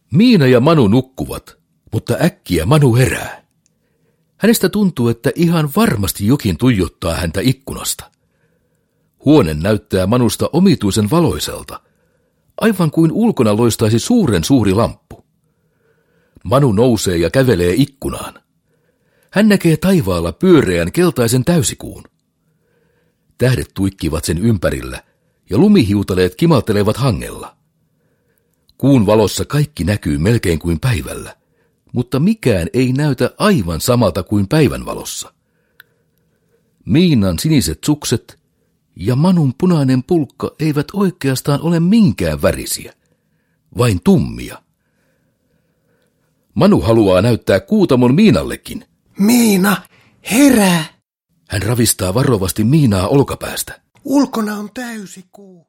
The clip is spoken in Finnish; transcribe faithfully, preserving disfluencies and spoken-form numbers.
Miina ja Manu nukkuvat, mutta äkkiä Manu herää. Hänestä tuntuu, että ihan varmasti jokin tuijottaa häntä ikkunasta. Huone näyttää Manusta omituisen valoiselta, aivan kuin ulkona loistaisi suuren suuri lamppu. Manu nousee ja kävelee ikkunaan. Hän näkee taivaalla pyöreän keltaisen täysikuun. Tähdet tuikkivat sen ympärillä ja lumihiutaleet kimaltelevat hangella. Kuun valossa kaikki näkyy melkein kuin päivällä, mutta mikään ei näytä aivan samalta kuin päivän valossa. Miinan siniset sukset ja Manun punainen pulkka eivät oikeastaan ole minkään värisiä, vain tummia. Manu haluaa näyttää Kuutamon Miinallekin. Miina, herää! Hän ravistaa varovasti Miinaa olkapäästä. Ulkona on täysikuu.